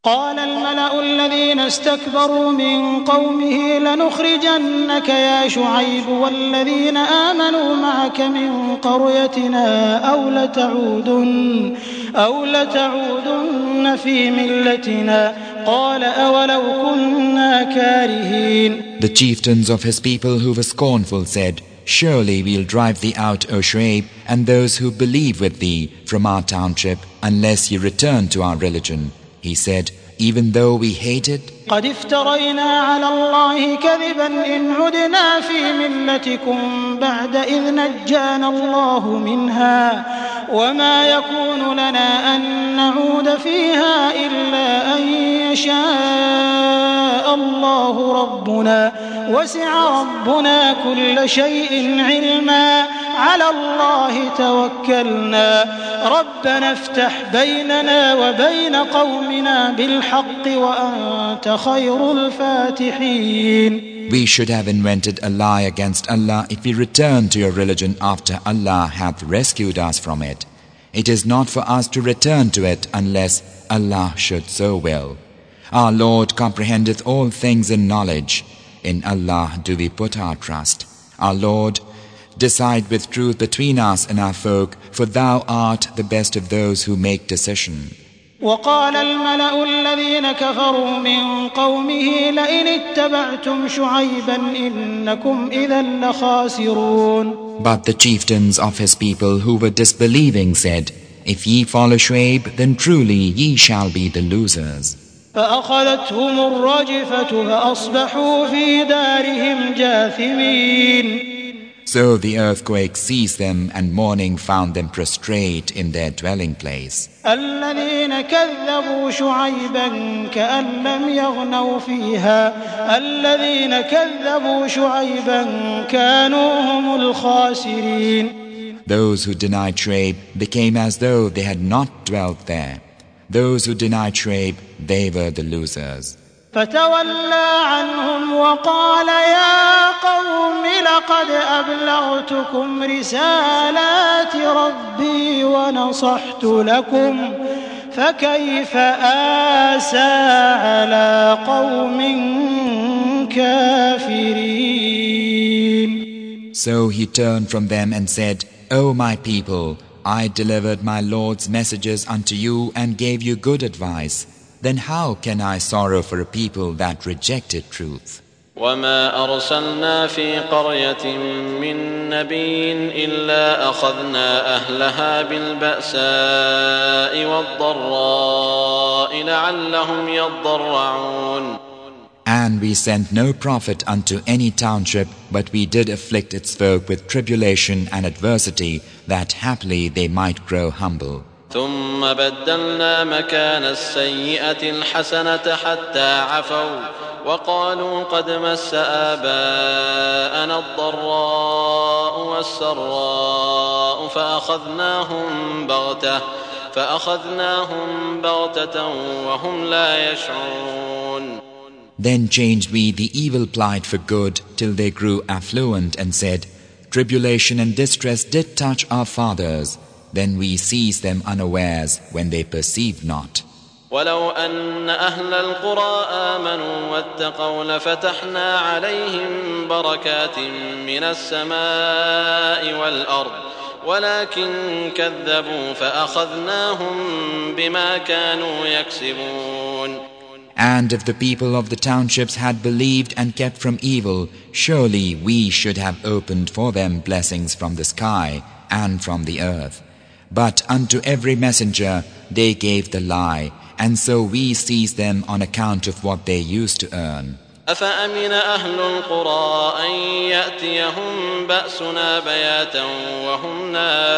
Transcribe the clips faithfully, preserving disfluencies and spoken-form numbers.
قال الملأ الذين استكبروا من قومه لنخرجنك يا شعيب والذين آمنوا معك من قريتنا أو لتعودن, أو لتعودن في ملتنا قال أولو كنا كارهين. The chieftains of his people who were scornful said, Surely we'll drive thee out, O Shu'aib, and those who believe with thee from our township, unless you return to our religion. He said, Even though we hate it, قد افترينا على الله كذبا إن عدنا في ملتكم بعد إذ نجانا الله منها وما يكون لنا أن نعود فيها إلا أن يشاء الله ربنا وسع ربنا كل شيء علما على الله توكلنا ربنا افتح بيننا وبين قومنا بالحق وأنت خير الفاتحين. We should have invented a lie against Allah if we return to your religion after Allah hath rescued us from it. It is not for us to return to it unless Allah should so will. Our Lord comprehendeth all things in knowledge. In Allah do we put our trust. Our Lord, decide with truth between us and our folk, for Thou art the best of those who make decision. وقال الملأ الذين كفروا من قومه لئن اتبعتم شعيبا إنكم إذا لخاسرون. But the chieftains of his people who were disbelieving said, If ye follow Shu'aib, then truly ye shall be the losers. فأخذتهم الرجفة فأصبحوا في دارهم جاثمين. So the earthquake seized them, and mourning found them prostrate in their dwelling place. الذين كذبوا شعيبا كأن لم يغنوا فيها الذين كذبوا شعيبا كانوا هم الخاسرين. Those who denied Shu'aib became as though they had not dwelt there. Those who denied Shu'aib, they were the losers. فتولى عنهم وقال يا قوم لقد أبلغتكم رسالات ربي ونصحت لكم فكيف آسى على قوم كافرين. So he turned from them and said, O my people, I delivered my Lord's messages unto you and gave you good advice. Then how can I sorrow for a people that rejected truth? وما أرسلنا في قرية من نبي إلا أخذنا أهلها بالبأساء والضراء لعلهم يضرعون. And we sent no prophet unto any township, but we did afflict its folk with tribulation and adversity, that haply they might grow humble. ثم بدلنا مكان السيئة الحسنة حتى عفوا وقالوا قد مس آباءنا الضراء والسراء فأخذناهم بغتة فأخذناهم بغتة وهم لا يشعرون. Then changed we the evil plight for good till they grew affluent and said, Tribulation and distress did touch our fathers. Then we seized them unawares when they perceived not. ولو أن أهل القرى آمنوا واتقوا لفتحنا عليهم بركات من السماء والأرض ولكن كذبوا فأخذناهم بما كانوا يكسبون. And if the people of the townships had believed and kept from evil, surely we should have opened for them blessings from the sky and from the earth. But unto every messenger they gave the lie, and so we seized them on account of what they used to earn. أفأمن أهل القرى أن يأتيهم بأسنا بياتا وهم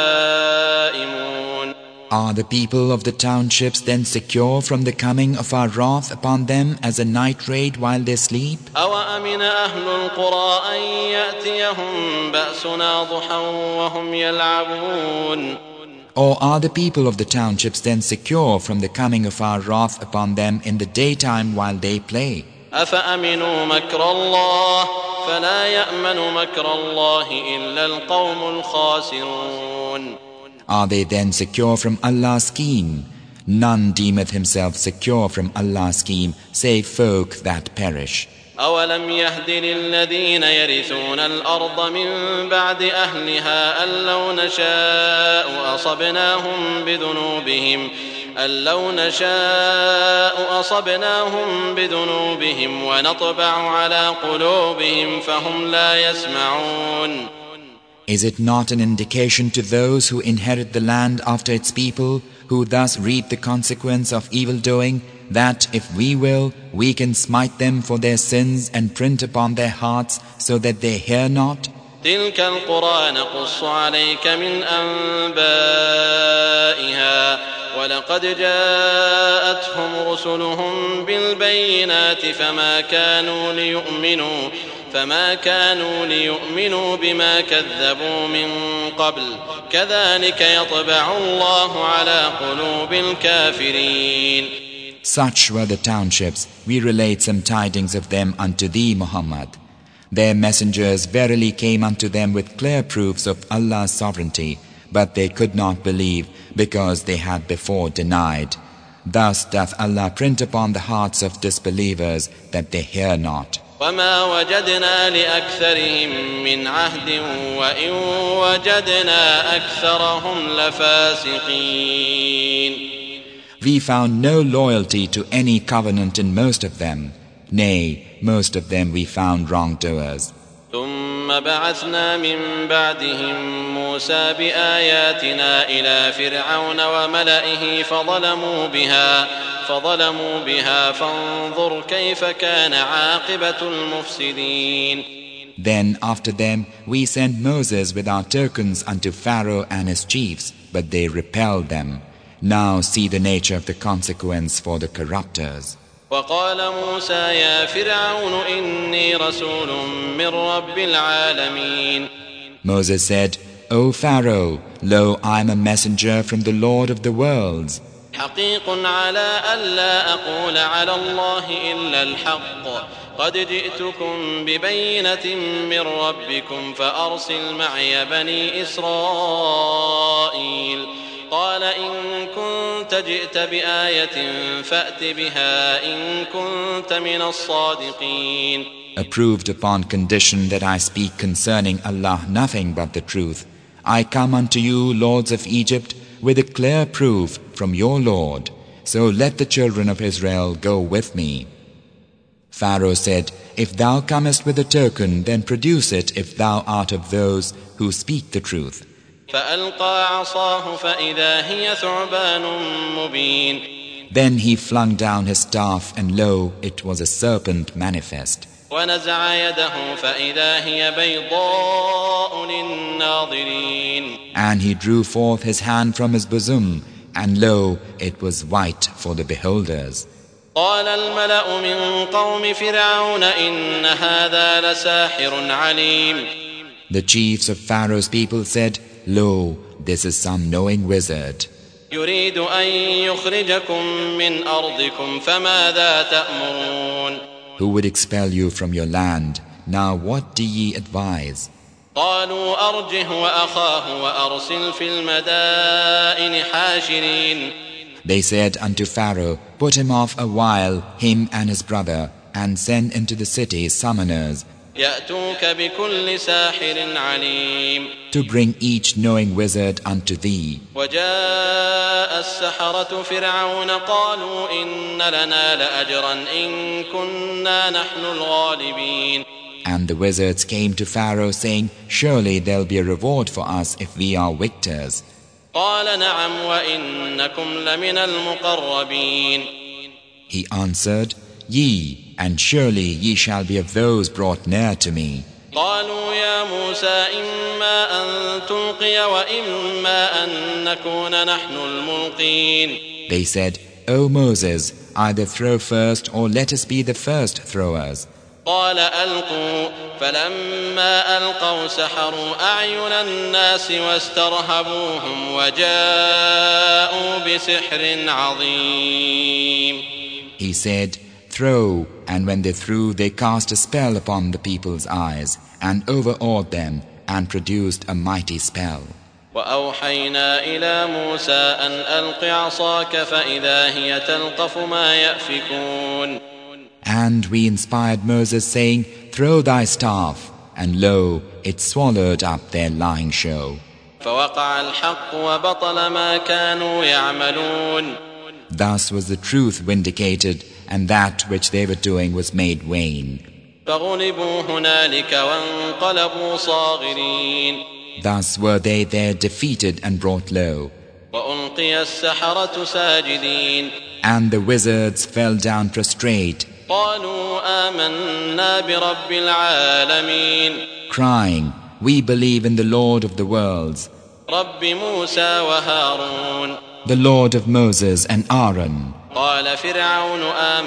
نائمون. Are the people of the townships then secure from the coming of our wrath upon them as a night raid while they sleep? أوأمن أهل القرى أن يأتيهم بأسنا ضحى وهم يلعبون. Or are the people of the townships then secure from the coming of our wrath upon them in the daytime while they play? أفأمنوا مكر الله فلا يأمن مكر الله إلا القوم الخاسرون. Are they then secure from Allah's scheme? None deemeth himself secure from Allah's scheme save folk that perish. أولم يهد للذين يرثون الأرض من بعد أهلها أن لو نشاء أصبناهم بذنوبهم أن لو نشاء أصبناهم بذنوبهم ونطبع على قلوبهم فهم لا يسمعون. Is it not an indication to those who inherit the land after its people, who thus reap the consequence of evil doing, that if we will, we can smite them for their sins and print upon their hearts so that they hear not? تلك القرى نقص عليك من أنبائها ولقد جاءتهم رسلهم بالبينات فما كانوا ليؤمنوا فما كانوا ليؤمنوا بما كذبوا من قبل كذلك يطبع الله على قلوب الكافرين. Such were the townships. We relate some tidings of them unto thee, Muhammad. Their messengers verily came unto them with clear proofs of Allah's sovereignty, but they could not believe because they had before denied. Thus doth Allah print upon the hearts of disbelievers that they hear not. وما وجدنا لأكثرهم من عهد وإن وجدنا أكثرهم لفاسقين. We found no loyalty to any covenant in most of them. Nay, most of them we found wrongdoers. ثم بعثنا من بعدهم موسى بآياتنا إلى فرعون وملئه فظلموا بها فظلموا بها فانظر كيف كان عاقبة المفسدين. Then after them we sent Moses with our tokens unto Pharaoh and his chiefs, but they repelled them. Now see the nature of the consequence for the corrupters. وقال موسى يا فرعون إني رسول من رب العالمين. Moses said, O Pharaoh, lo, I am a messenger from the Lord of the worlds. حقيق على ألا أقول على الله إلا الحق قد جئتكم ببينة من ربكم فأرسل معي بني إسرائيل. قال إن كنت جئت بآية فأت بها إن كنت من الصادقين. Approved upon condition that I speak concerning Allah nothing but the truth. I come unto you, lords of Egypt, with a clear proof from your Lord. So let the children of Israel go with me. Pharaoh said, If thou comest with a token, then produce it if thou art of those who speak the truth. فألقى عصاه فإذا هي ثعبان مبين. Then he flung down his staff, and lo, it was a serpent manifest. ونزع يده فإذا هي بيضاء للناظرين. And he drew forth his hand from his bosom, and lo, it was white for the beholders. قال الملأ من قوم فرعون إن هذا لساحر عليم. The chiefs of Pharaoh's people said, Lo, this is some knowing wizard. يريد أن يخرجكم من أرضكم فماذا تأمرون. Who would expel you from your land? Now what do ye advise? قالوا أرجه وأخاه وأرسل في المدائن حاشرين. They said unto Pharaoh, Put him off a while, him and his brother, and send into the city summoners, يأتوك بكل ساحر عليم. to bring each knowing wizard unto thee. وجاء السحرة فرعون قالوا إن لنا لأجرا إن كنا نحن الغالبين. And the wizards came to Pharaoh saying, Surely there'll be a reward for us if we are victors. قال نعم وإنكم لمن المقربين. He answered, Ye, and surely ye shall be of those brought near to me. قالوا يا موسى إما أن تلقي وإما أن نكون نحن الملقين. They said, O Moses, either throw first or let us be the first throwers. قال ألقوا فلما ألقوا سحروا أعين الناس واسترهبوهم وجاءوا بسحر عظيم. He said, Throw, and when they threw, they cast a spell upon the people's eyes, and overawed them, and produced a mighty spell. وأوحينا إلى موسى أن ألق عصاك فإذا هي تلقف ما يأفكون. And we inspired Moses, saying, "Throw thy staff," and lo, it swallowed up their lying show. فوقع الحق وبطل ما كانوا يعملون. Thus was the truth vindicated, and that which they were doing was made vain. فغلبوا هنالك وانقلبوا صاغرين. Thus were they there defeated and brought low. وألقي السحرة ساجدين. And the wizards fell down prostrate, قالوا آمنا برب العالمين. crying, "We believe in the Lord of the worlds, رب موسى وهارون. the Lord of Moses and Aaron." قال فرعون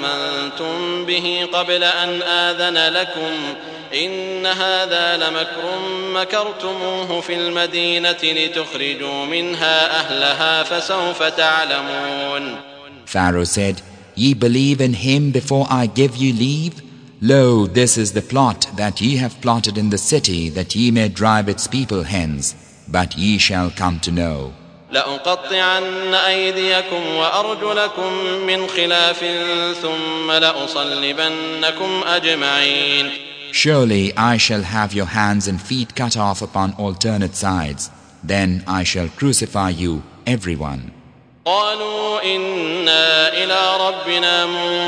آمنتم به قبل أن آذن لكم إن هذا لمكر مكرتموه في المدينة لتخرجوا منها أهلها فسوف تعلمون. Pharaoh said, "Ye believe in him before I give you leave? Lo, this is the plot that ye have plotted in the city, that ye may drive its people hence, but ye shall come to know. لأقطعن أيديكم وأرجلكم من خلاف ثم لأصلبنكم أجمعين. Surely I shall have your hands and feet cut off upon alternate sides. Then I shall crucify you, everyone." قالوا إنا إلى ربنا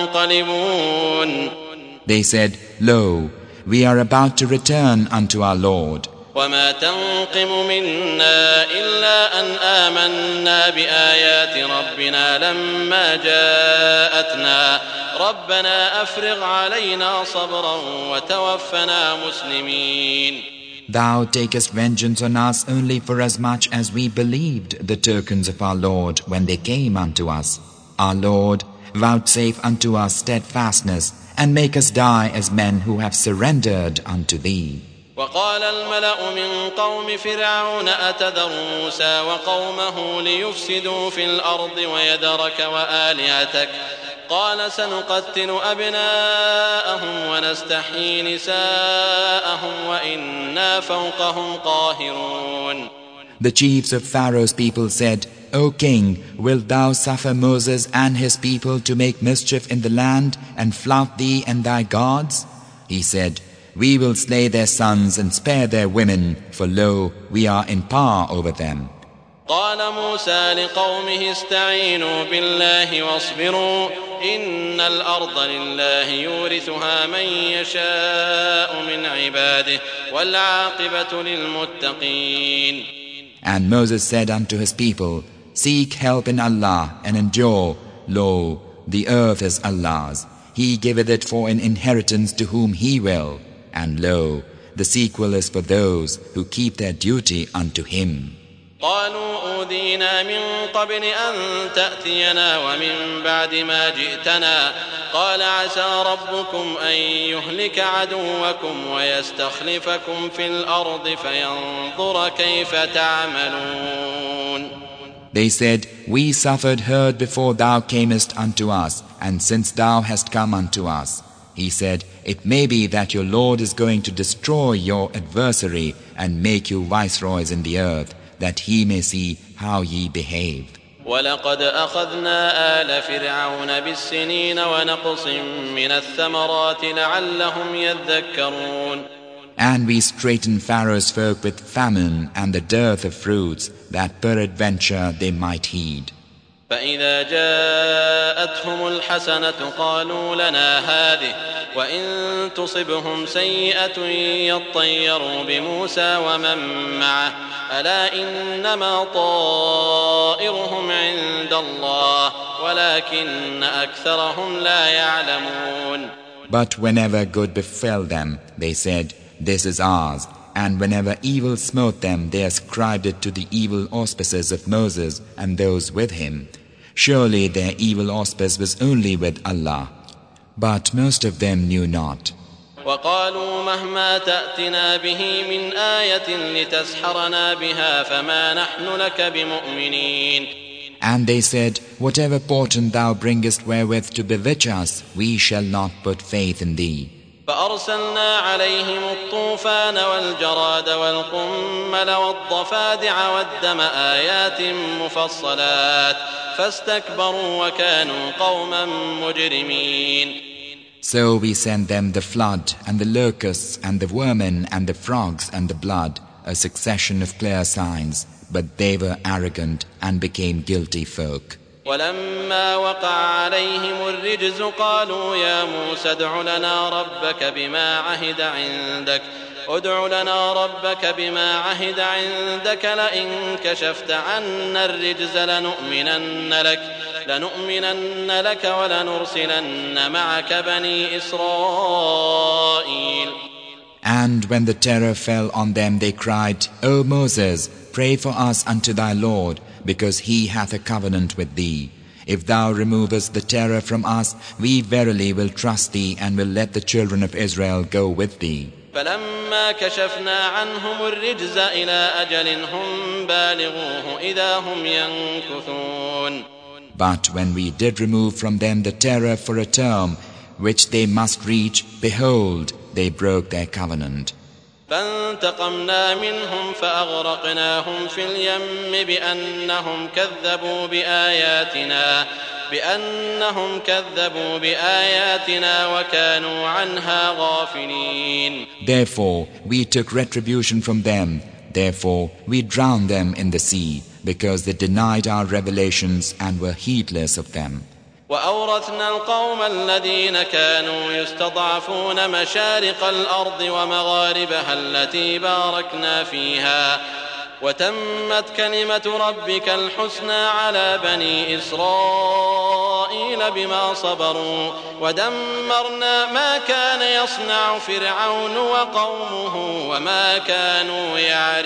منقلبون. They said, "Lo, we are about to return unto our Lord. وما تنقم منا إلا أن آمنا بآيات ربنا لما جاءتنا ربنا أفرغ علينا صبرا وتوفنا مسلمين. Thou takest vengeance on us only for as much as we believed the tokens of our Lord when they came unto us. Our Lord, vouchsafe unto us steadfastness, and make us die as men who have surrendered unto Thee. وقال الملأ من قوم فرعون أتذر موسى وقومه ليفسدوا في الأرض ويذرك وآلهتك قال سنقتل أبناءهم ونستحيي نساءهم وإنا فوقهم قاهرون. The chiefs of Pharaoh's people said, "O king, wilt thou suffer Moses and his people to make mischief in the land and flout thee and thy gods?" He said, "We will slay their sons and spare their women, for lo, we are in power over them." قال موسى لقومه استعينوا بالله واصبروا إن الأرض لله يورثها من يشاء من عباده والعاقبة للمتقين. And Moses said unto his people, "Seek help in Allah and endure. Lo, the earth is Allah's. He giveth it for an inheritance to whom He will. And lo, the sequel is for those who keep their duty unto Him." قالوا أوذينا من قبل أن تأتينا ومن بعد ما جئتنا قال عسى ربكم أن يهلك عدوكم ويستخلفكم في الأرض فينظر كيف تعملون. They said, "We suffered hurt before thou camest unto us, and since thou hast come unto us." He said, "It may be that your Lord is going to destroy your adversary and make you viceroys in the earth, that He may see how ye behave. وَلَقَدْ أَخَذْنَا آلَ فِرْعَوْنَ بِالسِّنِينَ وَنَقْصٍ مِّنَ الثَّمَرَاتِ لَعَلَّهُمْ يَذَّكَّرُونَ. And we straitened Pharaoh's folk with famine and the dearth of fruits, that peradventure they might heed. فإذا جاءتهم الحسنة قالوا لنا هذه وإن تصبهم سيئة يطيروا بموسى ومن معه ألا إنما طائرهم عند الله ولكن أكثرهم لا يعلمون. But whenever good befell them, they said, "This is ours." And whenever evil smote them, they ascribed it to the evil auspices of Moses and those with him. Surely their evil auspice was only with Allah. But most of them knew not. وقالوا مهما تأتنا به من آية لتسحرنا بها فما نحن لك بمؤمنين. And they said, "Whatever portent thou bringest wherewith to bewitch us, we shall not put faith in thee." فأرسلنا عليهم الطوفان والجراد والقمل والضفادع والدم آيات مفصلات فاستكبروا وكانوا قوما مجرمين. So we sent them the flood and the locusts and the vermin and the frogs and the blood, a succession of clear signs, but they were arrogant and became guilty folk. ولما وقع عليهم الرجز قالوا يا موسى ادع لنا ربك بما عهد عندك ادع لنا ربك بما عهد عندك لئن كشفت عنا الرجز لنؤمنن لك لنؤمنن لك ولنرسلن معك بني إسرائيل. And when the terror fell on them, they cried, O Moses, pray for us unto thy Lord, because he hath a covenant with thee. If thou removest the terror from us, we verily will trust thee and will let the children of Israel go with thee. فلما كشفنا عنهم الرجز إلى أجل هم بالغوه إذا هم ينكثون. But when we did remove from them the terror for a term which they must reach, behold, they broke their covenant. فانتقمنا منهم فأغرقناهم في اليم بأنهم كذبوا بآياتنا بأنهم كذبوا بآياتنا وكانوا عنها غافلين. Therefore we took retribution from them. Therefore we drowned them in the sea, because they denied our revelations and were heedless of them. وأورثنا القوم الذين كانوا يستضعفون مشارق الأرض ومغاربها التي باركنا فيها وتمت كلمة ربك الحسنى على بني إسرائيل بما صبروا ودمرنا ما كان يصنع فرعون وقومه وما كانوا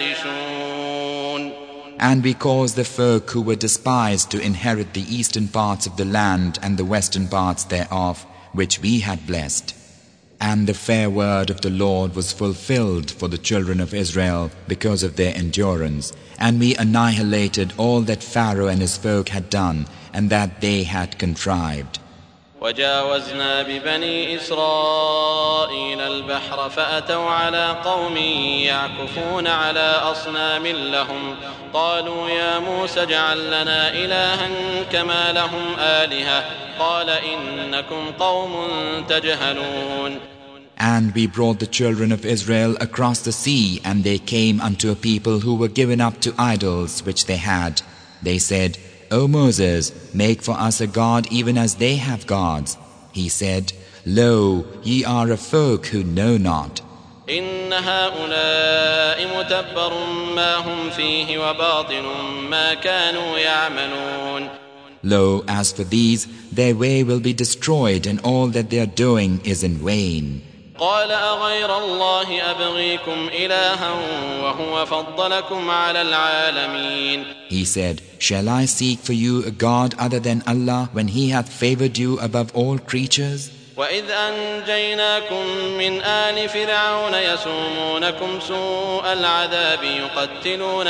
يعرشون. And we caused the folk who were despised to inherit the eastern parts of the land and the western parts thereof, which we had blessed. And the fair word of the Lord was fulfilled for the children of Israel because of their endurance. And we annihilated all that Pharaoh and his folk had done and that they had contrived. وجاوزنا ببني إسرائيل البحر فأتوا على قوم يعكفون على أصنام لهم قالوا يا موسى اجعل لنا إلها كما لهم آلهة قال إنكم قوم تجهلون. And we brought the children of Israel across the sea, and they came unto a people who were given up to idols which they had. They said, O Moses, make for us a god even as they have gods. He said, Lo, ye are a folk who know not. إن هؤلاء متبر ما هم فيه وباطل ما كانوا يعملون. Lo, as for these, their way will be destroyed, and all that they are doing is in vain. قال أغير الله أبغيكم إلها وهو فضلكم على العالمين. He said, Shall I seek for you a god other than Allah when He hath favored you above all creatures? وإذ أنجيناكم من آل فرعون يسومونكم سوء العذاب يقتلون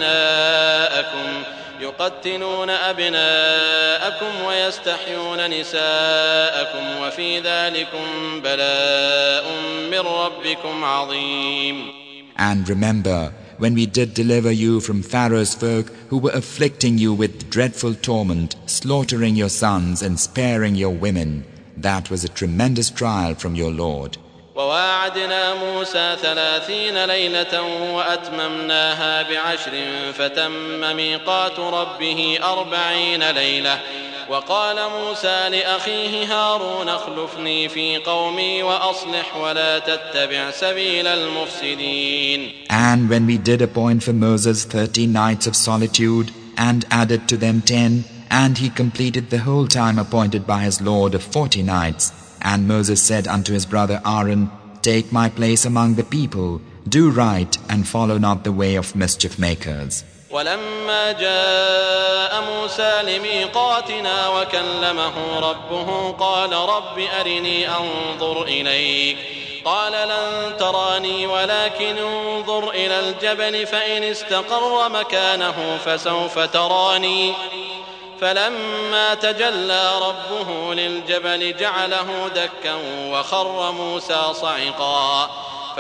أبناءكم يقتلون أبناءكم ويستحيون نساءكم وفي ذلكم بلاء من ربكم عظيم. And remember, when we did deliver you from Pharaoh's folk who were afflicting you with dreadful torment, slaughtering your sons and sparing your women, that was a tremendous trial from your Lord. وواعدنا موسى ثلاثين ليلة وأتممناها بعشر فتم ميقات ربه أربعين ليلة وقال موسى لأخيه هارون اخلفني في قومي وأصلح ولا تتبع سبيل المفسدين. And when we did appoint for Moses thirty nights of solitude and added to them ten, and he completed the whole time appointed by his Lord of forty nights, and Moses said unto his brother Aaron, Take my place among the people, do right, and follow not the way of mischief makers. ولما جاء موسى لميقاتنا وكلمه ربه قال رب أرني أنظر إليك قال لن تراني ولكن انظر إلى الجبل فإن استقر مكانه فسوف تراني فلما تجلى ربه للجبل جعله دكا وخر موسى صعقا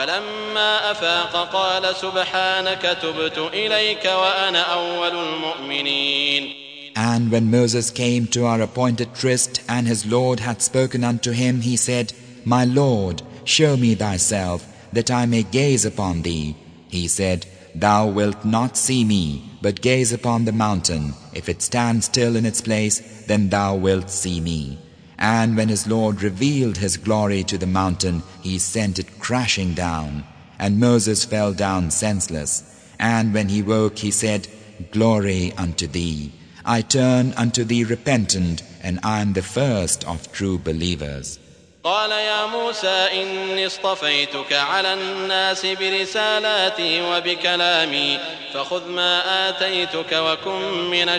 فلما أفاق قال سبحانك تبت إليك وأنا أول المؤمنين. And when Moses came to our appointed tryst, and his Lord had spoken unto him, he said, My Lord, show me thyself, that I may gaze upon thee. He said, Thou wilt not see me, but gaze upon the mountain. If it stands still in its place, then thou wilt see me. And when his Lord revealed his glory to the mountain, he sent it crashing down. And Moses fell down senseless. And when he woke, he said, Glory unto thee. I turn unto thee repentant, and I am the first of true believers. قال يا موسى إني اصطفيتك على الناس برسالاتي وبكلامي فخذ ما آتيتك وكن من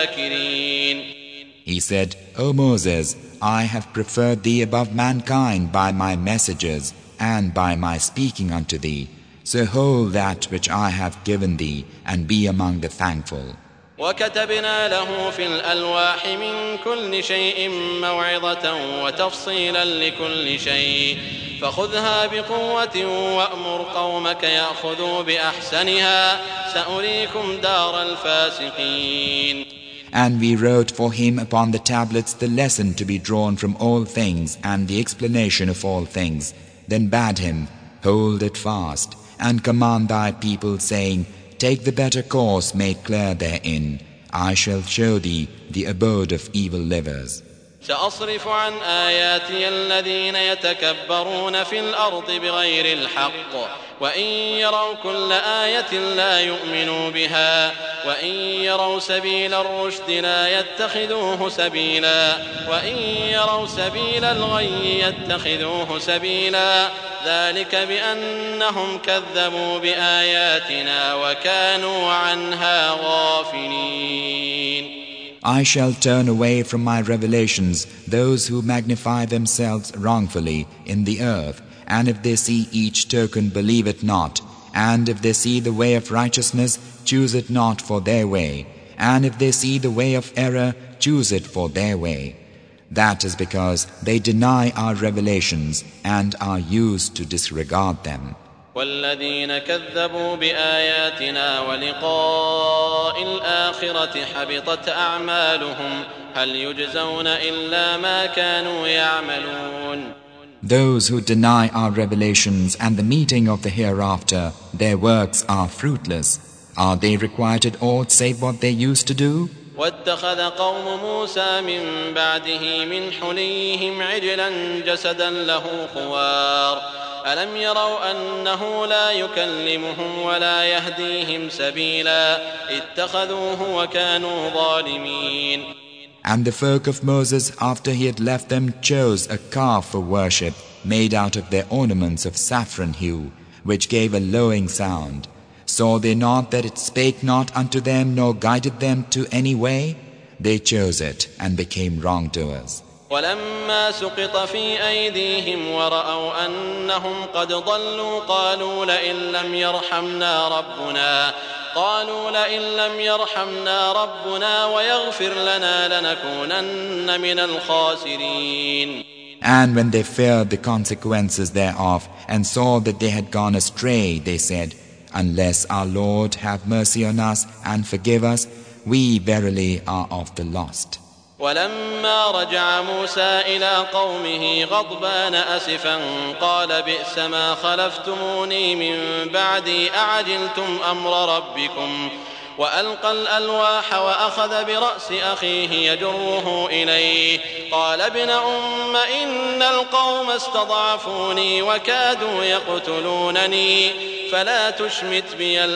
الشاكرين. He said, O Moses, I have preferred thee above mankind by my messages and by my speaking unto thee. So hold that which I have given thee, and be among the thankful. وكتبنا له في الألواح من كل شيء موعظة وتفصيلا لكل شيء فخذها بقوة وأمر قومك يأخذوا بأحسنها سأريكم دار الفاسقين. And we wrote for him upon the tablets the lesson to be drawn from all things and the explanation of all things. Then bade him, Hold it fast, and command thy people, saying, Take the better course made clear therein. I shall show thee the abode of evil livers. سأصرف عن آياتي الذين يتكبرون في الأرض بغير الحق وإن يروا كل آية لا يؤمنوا بها وإن يروا سبيل الرشد لا يتخذوه سبيلا وإن يروا سبيل الغي يتخذوه سبيلا ذلك بأنهم كذبوا بآياتنا وكانوا عنها غافلين. I shall turn away from my revelations those who magnify themselves wrongfully in the earth, and if they see each token, believe it not, and if they see the way of righteousness, choose it not for their way, and if they see the way of error, choose it for their way. That is because they deny our revelations and are used to disregard them. والذين كذبوا بآياتنا ولقاء الآخرة حبطت أعمالهم هل يجزون إلا ما كانوا يعملون. Those who deny our revelations and the meeting of the hereafter, their works are fruitless. Are they requited aught save what they used to do? واتخذ قوم موسى من بعده من حليهم عجلا جسدا له خوار ألم يروا أنه لا يكلمهم ولا يهديهم سبيلا اتخذوه وكانوا ظالمين. And the folk of Moses, after he had left them, chose a calf for worship, made out of their ornaments of saffron hue, which gave a lowing sound. Saw they not that it spake not unto them, nor guided them to any way? They chose it, and became wrongdoers. ولما سقط في أيديهم ورأوا أنهم قد ضلوا قالوا لئن لم يرحمنا ربنا قالوا لئن لم يرحمنا ربنا ويغفر لنا لنكونن من الخاسرين. And when they feared the consequences thereof and saw that they had gone astray, they said, Unless our Lord have mercy on us and forgive us, we verily are of the lost. ولما رجع موسى إلى قومه غضبان أسفا قال بئس ما خلفتموني من بعدي أعجلتم أمر ربكم وألقى الألواح وأخذ برأس أخيه يجره إليه قال ابن أم إن القوم استضعفوني وكادوا يقتلونني فلا تشمت بي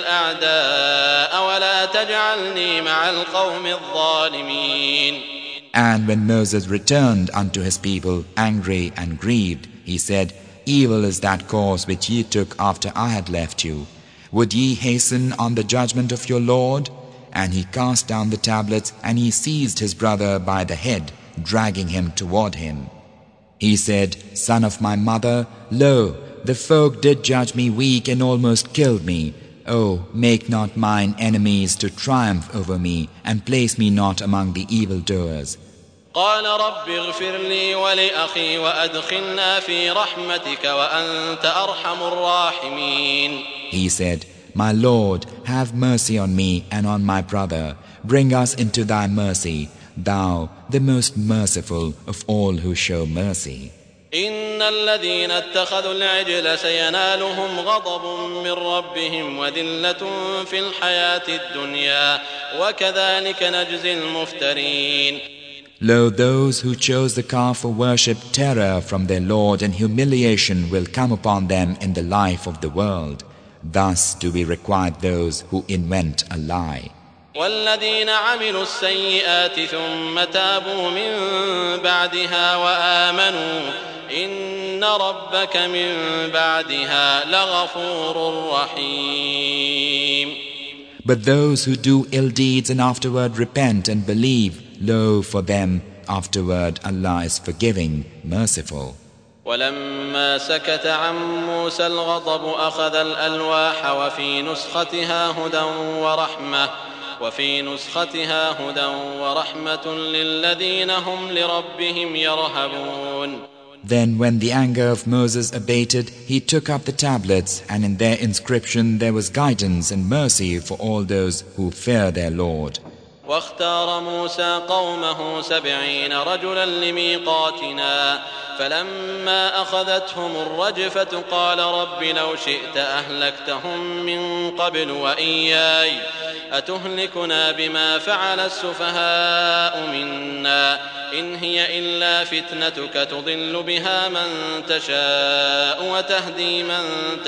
الأعداء ولا تجعلني مع القوم الظالمين. And when Moses returned unto his people, angry and grieved, he said, Evil is that course which ye took after I had left you. Would ye hasten on the judgment of your Lord? And he cast down the tablets, and he seized his brother by the head, dragging him toward him. He said, Son of my mother, lo, the folk did judge me weak and almost killed me. Oh, make not mine enemies to triumph over me, and place me not among the evildoers. قال رب اغفر لي ولأخي وأدخلنا في رحمتك وأنت أرحم الراحمين. He said, My Lord, have mercy on me and on my brother. Bring us into thy mercy, thou, the most merciful of all who show mercy. إن الذين اتخذوا العجل سينالهم غضب من ربهم وذلة في الحياة الدنيا وكذلك نجزي المفترين. Lo, those who chose the calf for worship, terror from their Lord and humiliation will come upon them in the life of the world. Thus do we requite those who invent a lie. والذين عملوا السيئات ثم تابوا من بعدها وآمنوا إن ربك من بعدها لغفور رحيم. But those who do ill deeds and afterward repent and believe, lo, for them afterward Allah is forgiving, merciful. ولما سكت عن موسى الغضب أخذ الألواح وفي نسختها هدى ورحمة وفي نسختها هدى ورحمة للذين هم لربهم يرهبون. Then when the anger of Moses abated, he took up the tablets, and in their inscription there was guidance and mercy for all those who fear their Lord. واختار موسى قومه سبعين رجلا لميقاتنا فلما أخذتهم الرجفة قال رب لو شئت أهلكتهم من قبل وإياي أتهلكنا بما فعل السفهاء منا إن هي إلا فتنتك تضل بها من تشاء وتهدي من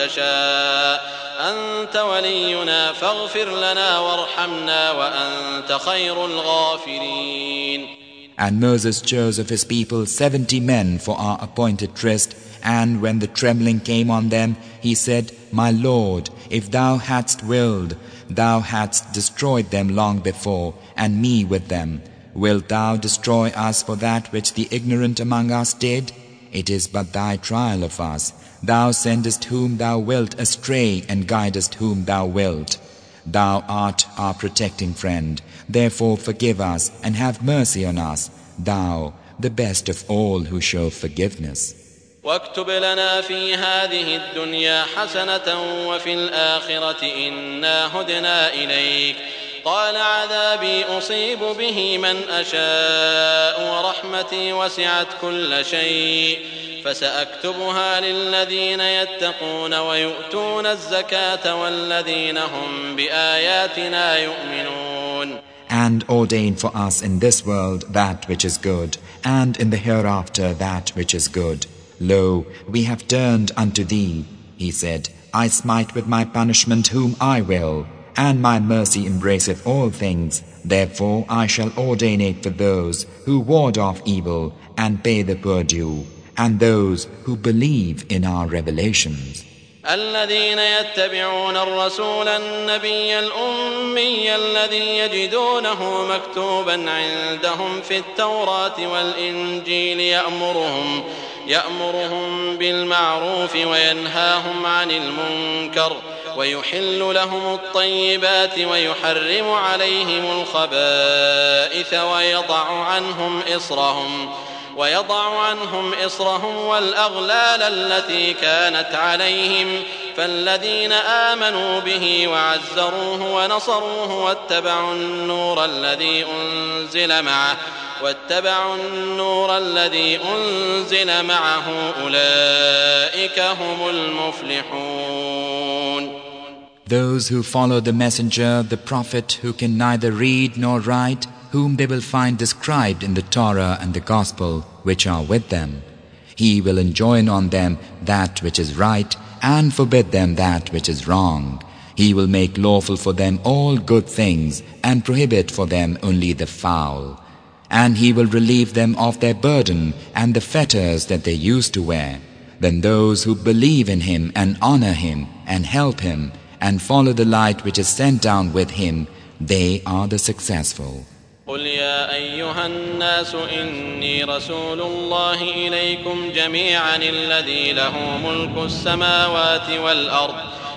تشاء أنت ولينا فاغفر لنا وارحمنا وأنت خير الغافرين. And Moses chose of his people seventy men for our appointed tryst, and when the trembling came on them, he said, My Lord, if thou hadst willed, thou hadst destroyed them long before, and me with them. Wilt thou destroy us for that which the ignorant among us did? It is but thy trial of us. Thou sendest whom thou wilt astray, and guidest whom thou wilt. Thou art our protecting friend. Therefore forgive us, and have mercy on us, thou, the best of all who show forgiveness. واكتب لنا في هذه الدنيا حسنة وفي الآخرة إنا هدنا إليك قال عذابي أصيب به من أشاء ورحمتي وسعت كل شيء فسأكتبها للذين يتقون ويؤتون الزكاة والذين هم بآياتنا يؤمنون. And ordain for us in this world that which is good, and in the hereafter that which is good. Lo, we have turned unto thee. He said, I smite with my punishment whom I will, and my mercy embraceth all things. Therefore I shall ordain it for those who ward off evil and pay the poor due, and those who believe in our revelations. الذين يتبعون الرسول النبي الأمي الذي يجدونه مكتوبا عندهم في التوراة والإنجيل يأمرهم يأمرهم بالمعروف وينهاهم عن المنكر ويحل لهم الطيبات ويحرم عليهم الخبائث ويضع عنهم إصرهم ويضع عنهم إصرهم والأغلال التي كانت عليهم فالذين آمنوا به وعزروه ونصروه واتبعوا النور الذي أنزل معه واتبعوا النور الذي أنزل معه أولئك هم المفلحون. Those who follow the messenger, the prophet, who can neither read nor write, whom they will find described in the Torah and the Gospel, which are with them. He will enjoin on them that which is right, and forbid them that which is wrong. He will make lawful for them all good things, and prohibit for them only the foul. And He will relieve them of their burden and the fetters that they used to wear. Then those who believe in Him and honor Him and help Him and follow the light which is sent down with Him, they are the successful. قل يا أيها الناس إني رسول الله إليكم جميعا الذي له ملك السماوات والأرض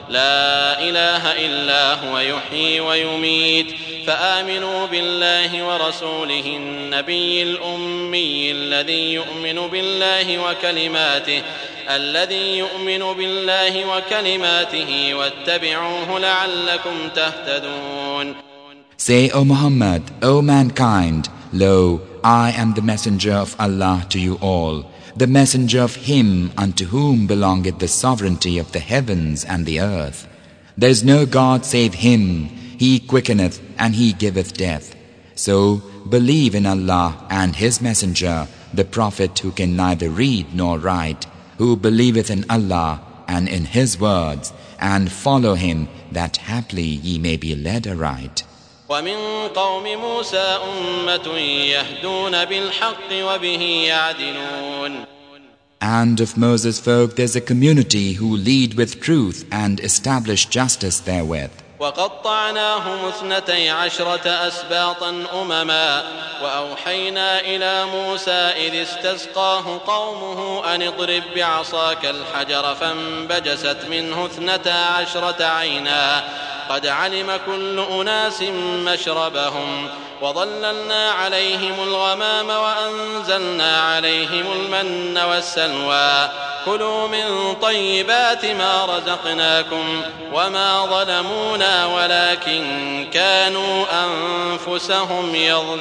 لا إله إلا هو يحيي ويميت فآمنوا بالله ورسوله النبي الأمي الذي يؤمن بالله وكلماته الذي يؤمن بالله وكلماته واتبعوه لعلكم تهتدون. Say, O Muhammad, O mankind, lo, I am the messenger of Allah to you all, the messenger of Him unto whom belongeth the sovereignty of the heavens and the earth. There is no God save Him. He quickeneth and He giveth death. So believe in Allah and His messenger, the Prophet who can neither read nor write, who believeth in Allah and in His words, and follow Him, that haply ye may be led aright. ومن قوم موسى أمة يهدون بالحق وبه يعدلون. And of Moses' folk there's a community who lead with truth and establish justice therewith. وقطعناهم اثنتي عشرة أسباطا أمما وأوحينا إلى موسى إذ استسقاه قومه أن اضرب بعصاك الحجر فانبجست منه اثنتا عشرة عينا قد علم كل أناس مشربهم وظللنا عليهم الغمام وأنزلنا عليهم المن والسلوى كلوا من طيبات ما رزقناكم وما ظلمونا ولكن كانوا أنفسهم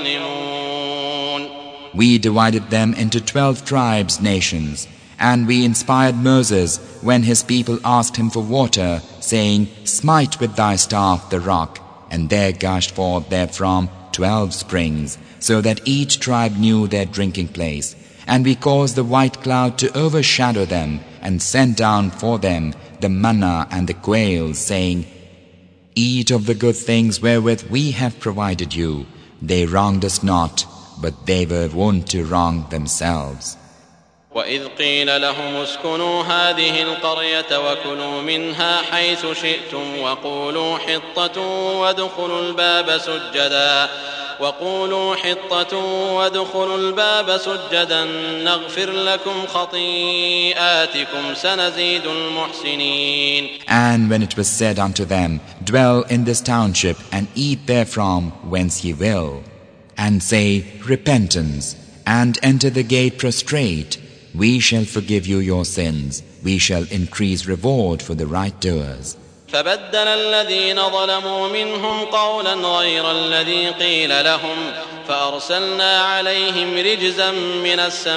يظلمون. We divided them into twelve tribes, nations, and we inspired Moses when his people asked him for water, saying, Smite with thy staff the rock, and there gushed forth therefrom twelve springs, so that each tribe knew their drinking place. And we caused the white cloud to overshadow them, and sent down for them the manna and the quails, saying, Eat of the good things wherewith we have provided you. They wronged us not, but they were wont to wrong themselves. وإذ قيل لهم اسكنوا هذه القرية وكلوا منها حيث شئتم وقولوا حطة وادخلوا الباب سجدا وقولوا حطة وادخلوا الباب سجدا نغفر لكم خطيئاتكم سنزيد المحسنين. And when it was said unto them, Dwell in this township and eat therefrom whence ye will, and say, Repentance, and enter the gate prostrate, we shall forgive you your sins. We shall increase reward for the right doers. فبدل الذين ظلموا منهم قولا غير الذي قيل لهم فأرسلنا عليهم رجزا من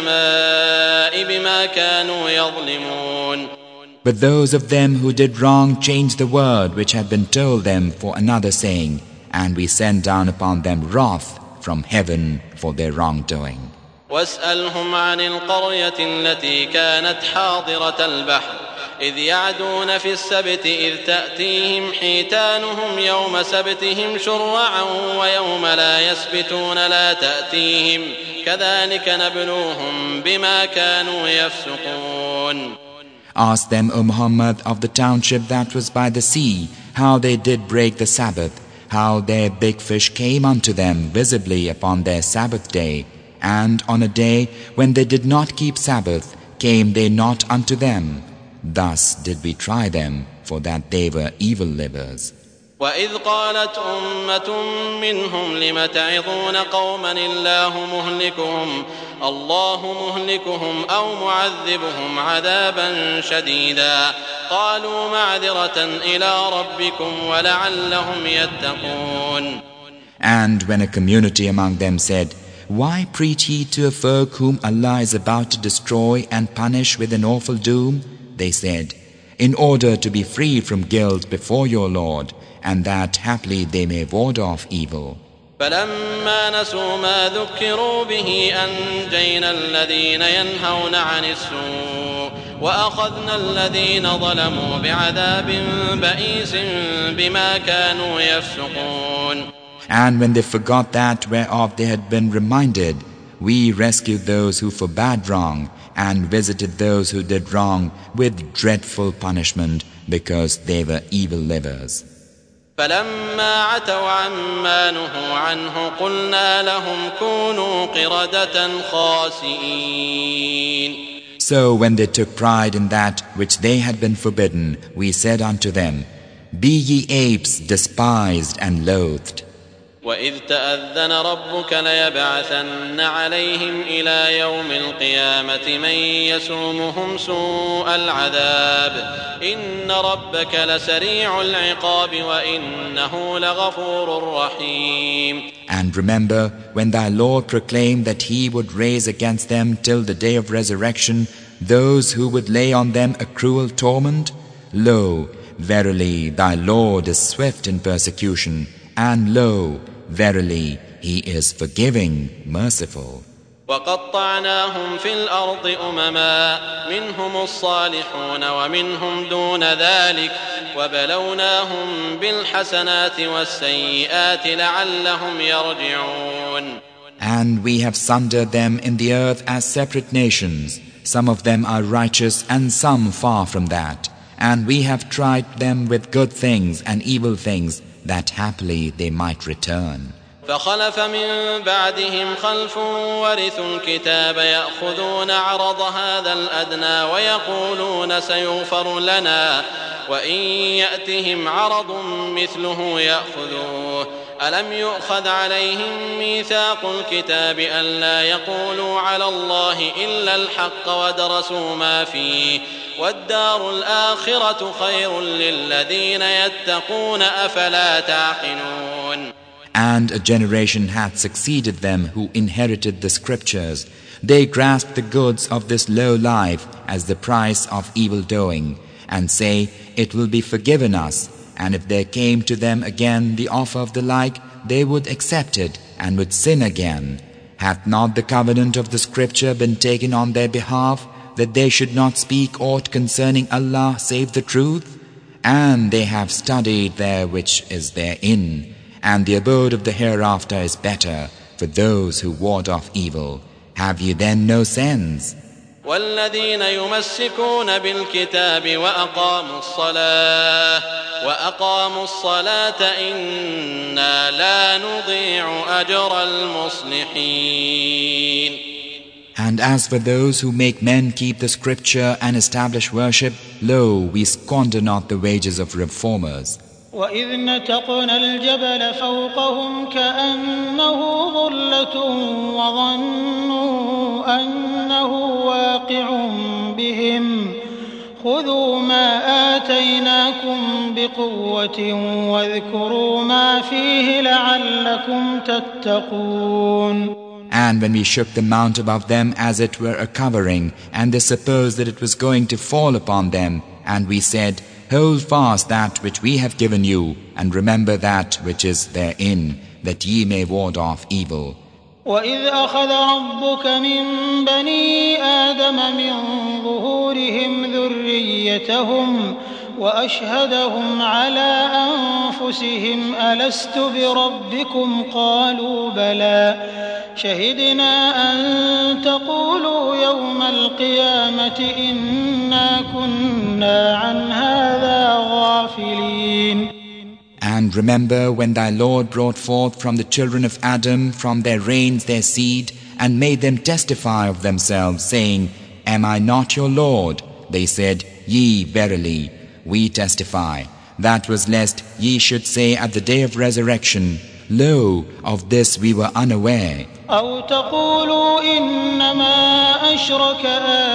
السماء بما كانوا يظلمون. But those of them who did wrong changed the word which had been told them for another saying, and we sent down upon them wrath from heaven for their wrongdoing. واسألهم عن القرية التي كانت حاضرة البحر إذ يعدون في السبت إذ تأتيهم حيتانهم يوم سبتهم شرعا ويوم لا يسبتون لا تأتيهم كذلك نبلوهم بما كانوا يفسقون. Ask them, O Muhammad, of the township that was by the sea, how they did break the Sabbath, how their big fish came unto them visibly upon their Sabbath day, and on a day when they did not keep Sabbath, came they not unto them. Thus did we try them, for that they were evil livers. وإذ قالت أمة منهم لم تعظون قوما الله مهلكهم الله مهلكهم أو معذبهم عذابا شديدا قالوا معذرة إلى ربكم ولعلهم يتقون. And when a community among them said, Why preach ye to a folk whom Allah is about to destroy and punish with an awful doom? They said, in order to be free from guilt before your Lord, and that haply they may ward off evil. فلما نسوا ما ذكروا به أنجينا الذين ينهون عن السوء وأخذنا الذين ظلموا بعذاب بئيس بما كانوا يفسقون. And when they forgot that whereof they had been reminded, we rescued those who forbade wrong, and visited those who did wrong with dreadful punishment, because they were evil livers. فلما عتوا عما نهوا عنه قلنا لهم كونوا قردة خاسئين. So when they took pride in that which they had been forbidden, we said unto them, Be ye apes despised and loathed. وَإِذْ تَأَذَّنَ رَبُّكَ لَيَبْعَثَنَّ عَلَيْهِمْ إِلَى يَوْمِ الْقِيَامَةِ مَنْ يَسُومُهُمْ سُوءَ الْعَذَابِ إِنَّ رَبَّكَ لَسَرِيعُ الْعِقَابِ وَإِنَّهُ لَغَفُورٌ رَحِيمٌ. And remember when thy Lord proclaimed that he would raise against them till the day of resurrection those who would lay on them a cruel torment? Lo, verily thy Lord is swift in persecution, and lo, verily he is forgiving, merciful. وَقَطَّعْنَاهُمْ فِي الْأَرْضِ أُمَمًا مِنْهُمُ الصَّالِحُونَ وَمِنْهُمْ دُونَ ذَلِكَ وَبَلَوْنَاهُمْ بِالْحَسَنَاتِ وَالسَّيِّئَاتِ لَعَلَّهُمْ يَرْجِعُونَ. And we have sundered them in the earth as separate nations. Some of them are righteous and some far from that. And we have tried them with good things and evil things, that happily they might return. فخلف من بعدهم خلف ورثوا الكتاب يأخذون عرض هذا الأدنى ويقولون سيغفر لنا وإن يأتهم عرض مثله يأخذوه ألم يؤخذ عليهم ميثاق الكتاب ألا يقولوا على الله إلا الحق ودرسوا ما فيه والدار الآخرة خير للذين يتقون أفلا تعقلون. And a generation hath succeeded them who inherited the scriptures. They grasped the goods of this low life as the price of evil doing, and say, It will be forgiven us. And if there came to them again the offer of the like, they would accept it and would sin again. Hath not the covenant of the scripture been taken on their behalf, that they should not speak aught concerning Allah save the truth? And they have studied there which is therein. And the abode of the hereafter is better for those who ward off evil. Have you then no sense? والذين يمسكون بالكتاب وأقاموا الصلاة وأقاموا الصلاة إنا لا نضيع أجر المصلحين. And as for those who make men keep the scripture and establish worship, lo, we squander not the wages of reformers. وَإِذْ نَتَقْنَا الْجَبَلَ فَوْقَهُمْ كَأَنَّهُ ظُلَّةٌ وَظَنُّوا أَنَّهُ واقع بهم خُذُوا مَا آتَيْنَاكُمْ بِقُوَّةٍ وَاذْكُرُوا مَا فِيهِ لَعَلَّكُمْ تَتَّقُونَ. And when we shook the mount above them as it were a covering, and they supposed that it was going to fall upon them, and we said, Hold fast that which we have given you, and remember that which is therein, that ye may ward off evil. وَإِذْ أَخَذَ رَبُّكَ مِنْ بَنِي آدَمَ مِنْ ظُهُورِهِمْ ذُرِّيَّتَهُمْ وَأَشْهَدَهُمْ عَلَى أَنفُسِهِمْ أَلَسْتُ بِرَبِّكُمْ قَالُوا بَلَى شَهِدْنَا أَن تَقُولُوا يَوْمَ الْقِيَامَةِ إِنَّا كُنَّا عَنْ هَذَا غَافِلِينَ. And remember when thy Lord brought forth from the children of Adam from their reigns their seed, and made them testify of themselves, saying, Am I not your Lord? They said, Yea, verily, we testify. That was lest ye should say at the day of resurrection, Lo, of this we were unaware. أَوْ تَقُولُوا إِنَّمَا أَشْرَكَ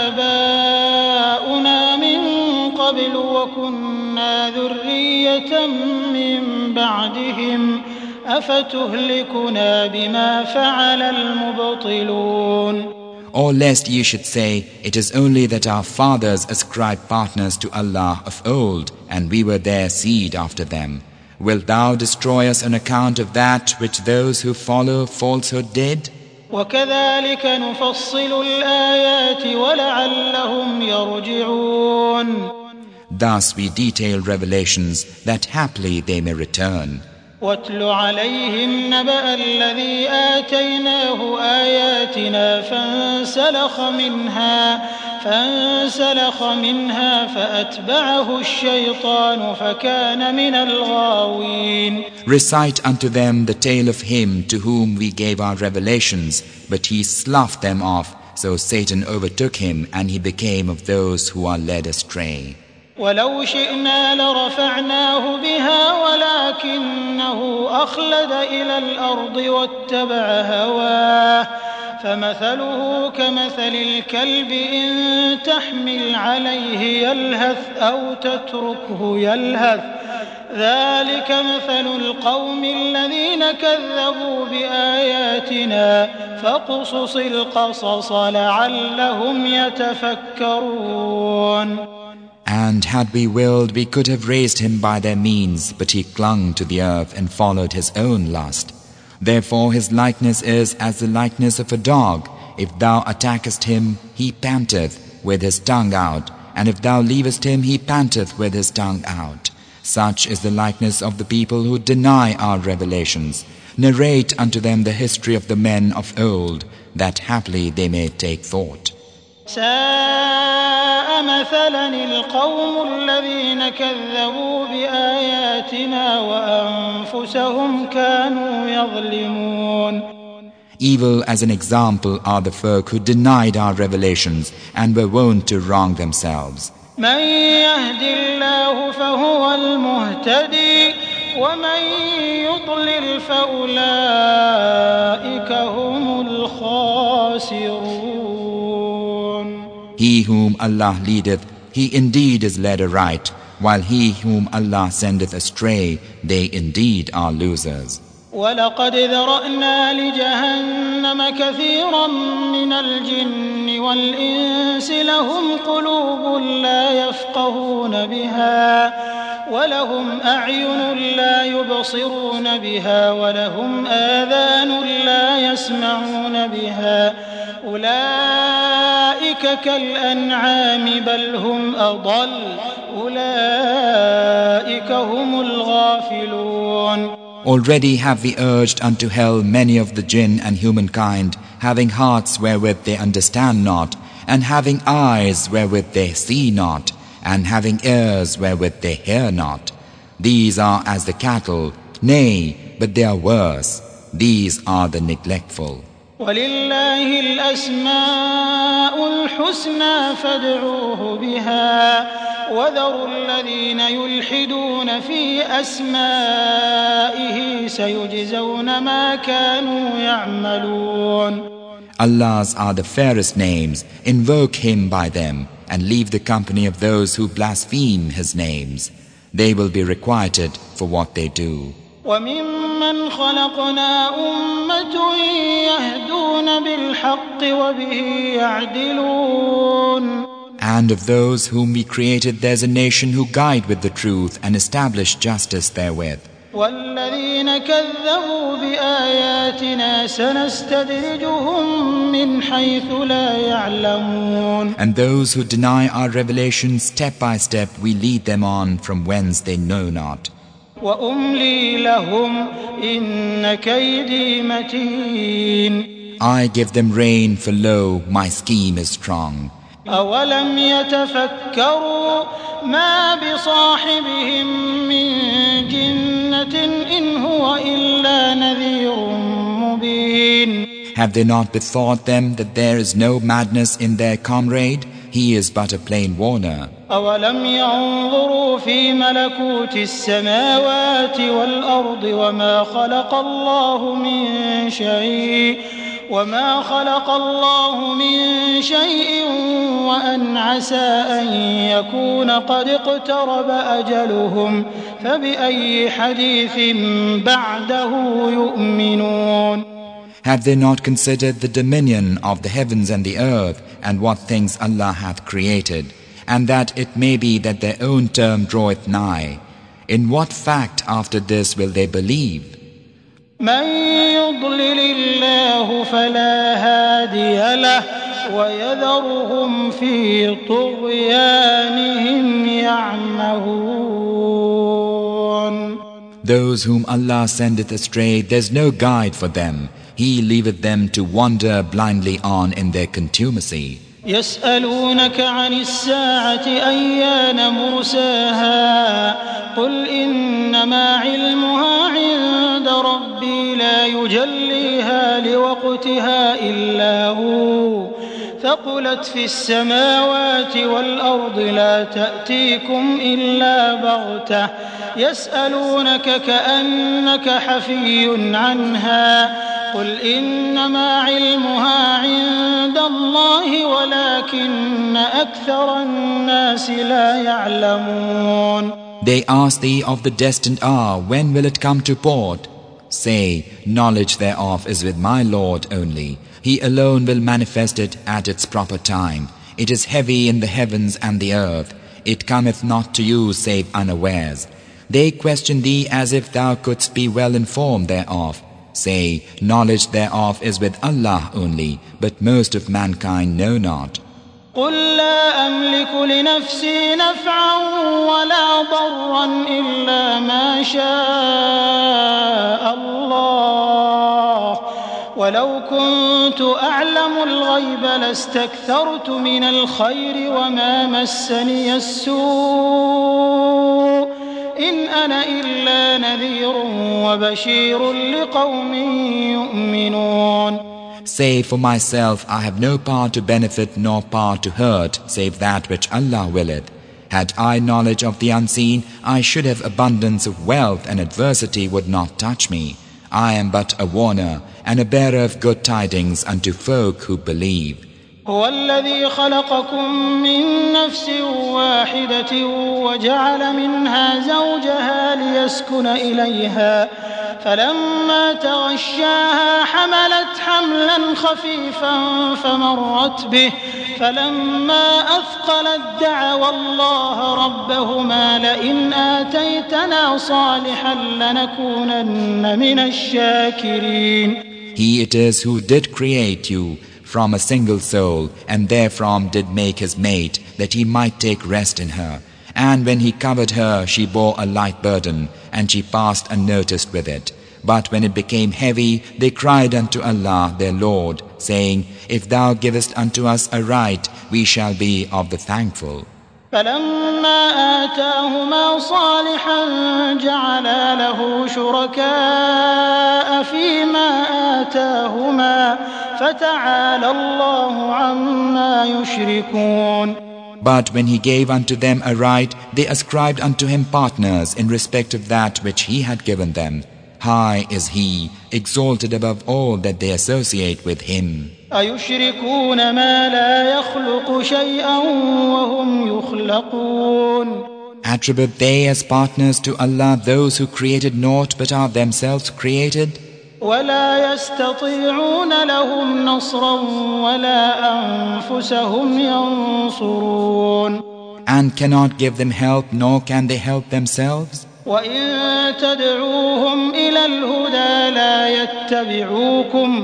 آبَاؤُنَا مِنْ قَبْلُ وَكُنَّا ذُرِّيَّةً مِّن بَعْدِهِمْ أَفَتُهْلِكُنَا بِمَا فَعَلَ الْمُبْطِلُونَ. Or lest ye should say, It is only that our fathers ascribed partners to Allah of old, and we were their seed after them. Wilt thou destroy us on account of that which those who follow falsehood did? وَكَذَلِكَ نُفَصِّلُ الْآيَاتِ وَلَعَلَّهُمْ يَرْجِعُونَ. Thus we detail revelations that haply they may return. وَاتْلُ عَلَيْهِمْ نَبَأَ الَّذِي آتَيْنَاهُ آيَاتِنَا فَانسَلَخَ مِنْهَا فانسلخ منها فأتبعه الشيطان فكان من الغاوين. Recite unto them the tale of him to whom we gave our revelations, but he sloughed them off, So Satan overtook him and he became of those who are led astray. ولو شئنا لرفعناه بها ولكنه أخلد إلى الأرض واتبع هواه فمثله كمثل الكلب إن تحمل عليه يلهث أو تتركه يلهث ذلك مثل القوم الذين كذبوا بآياتنا فاقصص القصص لعلهم يتفكرون. And had we willed, we could have raised him by their means, but he clung to the earth and followed his own lust. Therefore his likeness is as the likeness of a dog. If thou attackest him, he panteth with his tongue out, and if thou leavest him, he panteth with his tongue out. Such is the likeness of the people who deny our revelations. Narrate unto them the history of the men of old, that haply they may take thought. ساء مثلا القوم الذين كذبوا بآياتنا وأنفسهم كانوا يظلمون. Evil as an example are the folk who denied our revelations and were wont to wrong themselves. من يهد الله فهو المهتدي ومن يضلل فأولئك هم الخاسرون. He whom Allah leadeth, he indeed is led aright, while he whom Allah sendeth astray, they indeed are losers. وَلَقَدْ ذَرَأْنَا لِجَهَنَّمَ كَثِيرًا مِنَ الْجِنِّ وَالْإِنسِ لَهُمْ قُلُوبٌ لَا يَفْقَهُونَ بِهَا وَلَهُمْ أَعْيُنٌ لَا يُبْصِرُونَ بِهَا وَلَهُمْ آذَانٌ لا يَسْمَعُونَ بِهَا أُولَئِكَ كَالْأَنْعَامِ بَلْ هُمْ أَضَلُّ أُولَئِكَ هُمُ الْغَافِلُونَ. Already have we urged unto hell many of the jinn and humankind, having hearts wherewith they understand not, and having eyes wherewith they see not, and having ears wherewith they hear not. These are as the cattle, nay, but they are worse. These are the neglectful. وَلِلَّهِ الْأَسْمَاءُ الْحُسْنَى فَادْعُوهُ بِهَا وَذَرُوا الَّذِينَ يُلْحِدُونَ فِي أَسْمَائِهِ سَيُجْزَوْنَ مَا كَانُوا يَعْمَلُونَ. Allah's are the fairest names. Invoke Him by them, and leave the company of those who blaspheme His names. They will be requited for what they do. وَمِمَّنْ خَلَقْنَا أُمَّةٌ يَهْدُونَ بِالْحَقِّ وَبِهِ يَعْدِلُونَ. And of those whom we created, there's a nation who guide with the truth and establish justice therewith. وَالَّذِينَ كَذَّبُوا بِآيَاتِنَا سَنَسْتَدْرِجُهُم مِّنْ حَيْثُ لَا يَعْلَمُونَ. And those who deny our revelations, step by step we lead them on from whence they know not. وَأُمْلِي لَهُمْ إِنَّ كَيْدِي مَتِينٌ. I give them rain, for lo, my scheme is strong. أَوَلَمْ يَتَفَكَّرُوا مَا بِصَاحِبِهِم مِّن جِنَّةٍ إِنْ هُوَ إِلَّا نَذِيرٌ مُّبِينٌ. Have they not bethought them that there is no madness in their comrade? He is but a plain warner. أَوَلَمْ يَنظُرُوا فِي مَلَكُوتِ السَّمَاوَاتِ وَالْأَرْضِ وَمَا خَلَقَ اللَّهُ مِن شَيْءٍ وَمَا خَلَقَ اللَّهُ مِن شَيْءٍ وَأَنْ عَسَىٰ أَن يَكُونَ قَدِ اقْتَرَبَ أَجَلُهُمْ فَبِأَيِّ حَدِيثٍ بَعْدَهُ يُؤْمِنُونَ. Have they not considered the dominion of the heavens and the earth, and what things Allah hath created, and that it may be that their own term draweth nigh? In what fact after this will they believe? مَن يُضْلِلِ اللَّهُ فَلَا هَادِيَ لَهُ وَيَذَرُهُمْ فِي طُغْيَانِهِمْ يَعْمَهُونَ. Those whom Allah sendeth astray, there's no guide for them. He leaveth them to wander blindly on in their contumacy. يسألونك عن الساعة أيان مرساها قل إنما علمها عند ربي لا يجليها لوقتها إلا هو ثقلت في السماوات والأرض لا تأتيكم إلا بغتة يسألونك كأنك حفي عنها قل إنما علمها عند الله ولكن أكثر الناس لا يعلمون. They ask thee of the destined hour, when will it come to port? Say, knowledge thereof is with my Lord only. He alone will manifest it at its proper time. It is heavy in the heavens and the earth. It cometh not to you save unawares. They question thee as if thou couldst be well informed thereof. Say, knowledge thereof is with Allah only, but most of mankind know not. قل لا أملك لنفسي نفعا ولا ضرا إلا ما شاء الله ولو كنت أعلم الغيب لاستكثرت من الخير وما مسني السوء إن أنا إلا نذير وبشير لقوم يؤمنون. Say, for myself, I have no power to benefit nor power to hurt, save that which Allah willeth. Had I knowledge of the unseen, I should have abundance of wealth, and adversity would not touch me. I am but a warner, and a bearer of good tidings unto folk who believe. هو الذي خلقكم من نفس واحدة وجعل منها زوجها ليسكن إليها فلما تغشاها حملت حملا خفيفا فمرت به فلما أثقلت دعوا الله ربهما لئن آتيتنا صالحا لنكونن من الشاكرين. He it is who did create you from a single soul, and therefrom did make his mate, that he might take rest in her. And when he covered her, she bore a light burden, and she passed unnoticed with it. But when it became heavy, they cried unto Allah their Lord, saying, If thou givest unto us a right, we shall be of the thankful. فلما آتاهما صالحا جعلا له شركاء فيما آتاهما فتعالى الله عما يشركون. But when he gave unto them a right, they ascribed unto him partners in respect of that which he had given them. High is he, exalted above all that they associate with him. أَيُشْرِكُونَ مَا لَا يَخْلُقُ شَيْئًا وَهُمْ يُخْلَقُونَ. Attribute they as partners to Allah those who created naught but are themselves created? وَلَا يَسْتَطِيعُونَ لَهُمْ نَصْرًا وَلَا أَنفُسَهُمْ يَنصُرُونَ. And cannot give them help, nor can they help themselves? وَإِن تَدْعُوهُمْ إِلَى الْهُدَى لَا يَتَّبِعُوكُمْ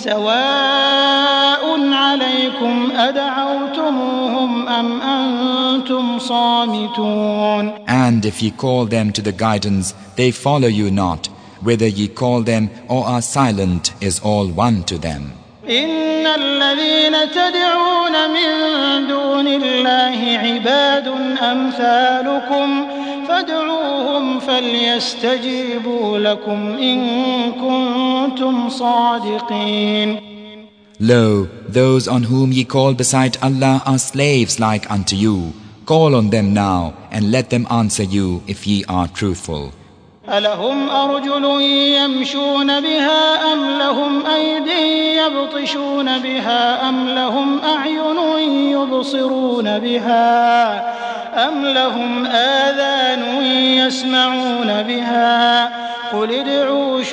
سَوَاءٌ عَلَيْكُمْ أَدْعَوْتُمُوهُمْ أَمْ أَنْتُمْ صَامِتُونَ. And if ye call them to the guidance, they follow you not. Whether ye call them or are silent is all one to them. إِنَّ الَّذِينَ تَدْعُونَ مِن دُونِ اللَّهِ عِبَادٌ أَمْثَالُكُمْ فادعوهم فليستجيبوا لكم إن كنتم صادقين. Lo, those on whom ye call beside Allah are slaves like unto you. Call on them now, and let them answer you if ye are truthful. ألهم أرجل يمشون بها أم لهم أيدي يبطشون بها أم لهم أعين يبصرون بها أم لهم آذان يسمعون بها قل ادعوا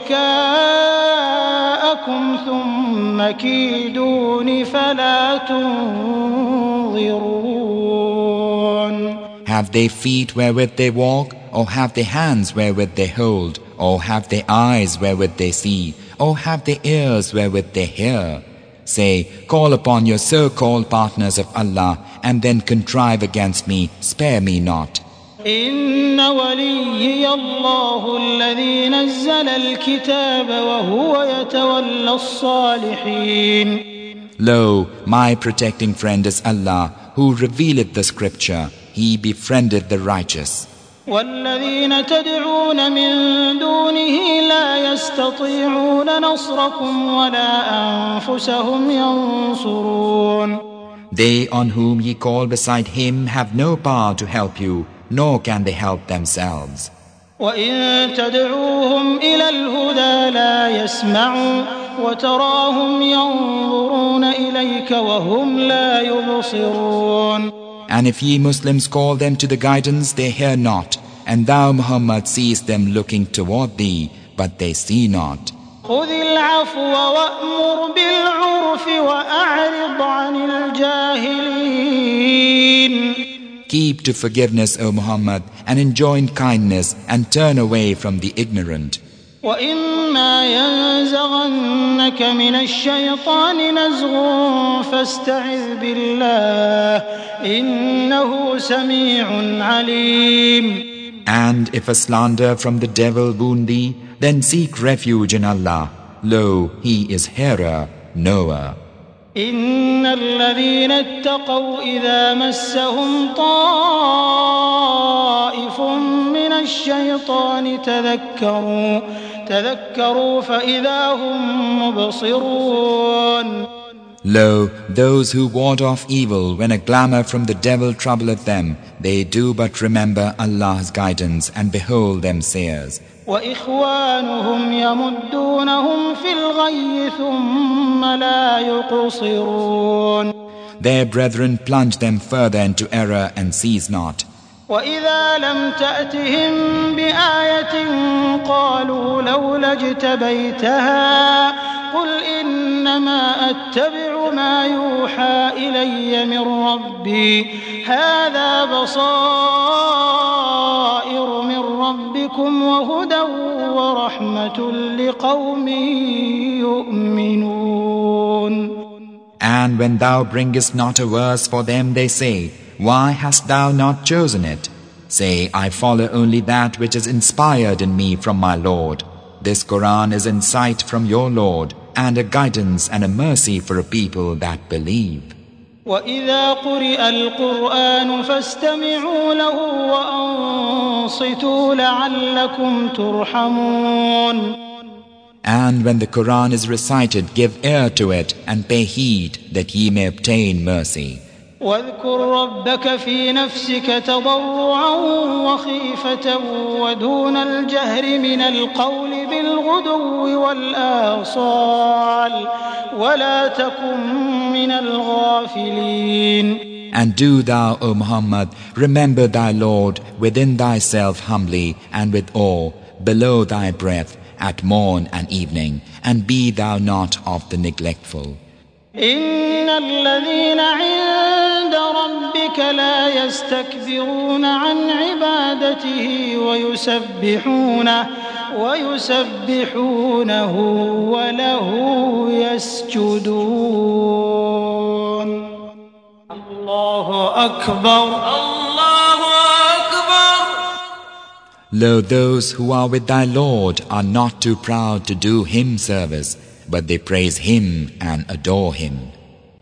شركاءكم ثم كيدون فلا تنظرون. Have they feet wherewith they walk, or have they hands wherewith they hold, or have they eyes wherewith they see, or have they ears wherewith they hear? Say, call upon your so-called partners of Allah, and then contrive against me, spare me not. إن وليي الله الذي نزل الكتاب وهو يتولى الصالحين. Lo, my protecting friend is Allah, who revealeth the scripture. He befriended the righteous. والذين تدعون من دونه لا يستطيعون نصركم ولا أنفسهم ينصرون. They on whom ye call beside him have no power to help you, nor can they help themselves. وإن تدعوهم إلى الهدى لا يسمعوا وتراهم ينظرون إليك وهم لا يبصرون. And if ye Muslims call them to the guidance, they hear not, and thou Muhammad seest them looking toward thee, but they see not. خذ العفو وأمر بالعرف وأعرض عن الجاهلين. Keep to forgiveness, O Muhammad, and enjoin kindness, and turn away from the ignorant. وَإِمَّا يَنزَغَنَّكَ مِنَ الشَّيْطَانِ نَزْغٌ فَاسْتَعِذْ بِاللَّهِ إِنَّهُ سَمِيعٌ عَلِيمٌ. And if a slander from the devil wound thee, then seek refuge in Allah. Lo, He is hearer, knower. إن الذين اتقوا إذا مسهم طائف من الشيطان تذكروا تذكروا فإذا هم مبصرون. Lo, those who ward off evil when a glamour from the devil troubleth them, they do but remember Allah's guidance, and behold them seers. وإخوانهم يمدونهم في الغي ثم لا يقصرون. Their brethren plunge them further into error and cease not. وإذا لم تأتهم بآية قالوا لولا اجتبيتها قل إنما أتبع ما يوحى إلي من ربي هذا بصائر من ربكم وهدى ورحمة لقوم يؤمنون. And when thou bringest not a verse for them, they say, why hast thou not chosen it? Say, I follow only that which is inspired in me from my Lord. This Quran is insight from your Lord, and a guidance and a mercy for a people that believe. وَإِذَا قُرِئَ الْقُرْآنُ فَاسْتَمِعُوا لَهُ وَأَنصِتُوا لَعَلَّكُمْ تُرْحَمُونَ. And when the Quran is recited, give ear to it and pay heed that ye may obtain mercy. واذكر ربك في نفسك تضرعا وخيفة ودون الجهر من القول بالغدو والآصال ولا تكن من الغافلين. And do thou, O Muhammad, remember thy Lord within thyself humbly and with awe, below thy breath, at morn and evening, and be thou not of the neglectful. إن الذين عند ربك لا يستكبرون عن عبادته ويسبحونه ويسبحونه وله يسجدون. الله أكبر الله أكبر. Lo, those who are with thy Lord are not too proud to do him service, but they praise him and adore him.